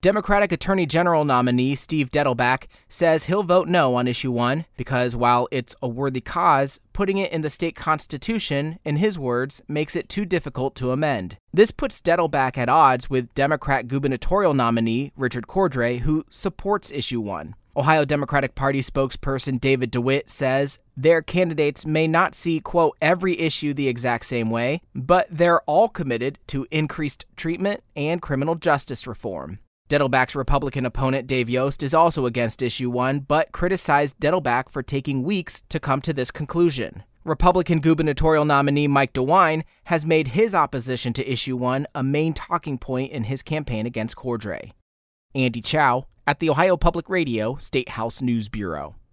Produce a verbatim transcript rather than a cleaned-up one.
Democratic Attorney General nominee Steve Dettelbach says he'll vote no on Issue one because while it's a worthy cause, putting it in the state constitution, in his words, makes it too difficult to amend. This puts Dettelbach at odds with Democrat gubernatorial nominee Richard Cordray, who supports Issue one. Ohio Democratic Party spokesperson David DeWitt says their candidates may not see, quote, every issue the exact same way, but they're all committed to increased treatment and criminal justice reform. Dettelbach's Republican opponent Dave Yost is also against Issue one, but criticized Dettelbach for taking weeks to come to this conclusion. Republican gubernatorial nominee Mike DeWine has made his opposition to Issue one a main talking point in his campaign against Cordray. Andy Chow at the Ohio Public Radio State House News Bureau.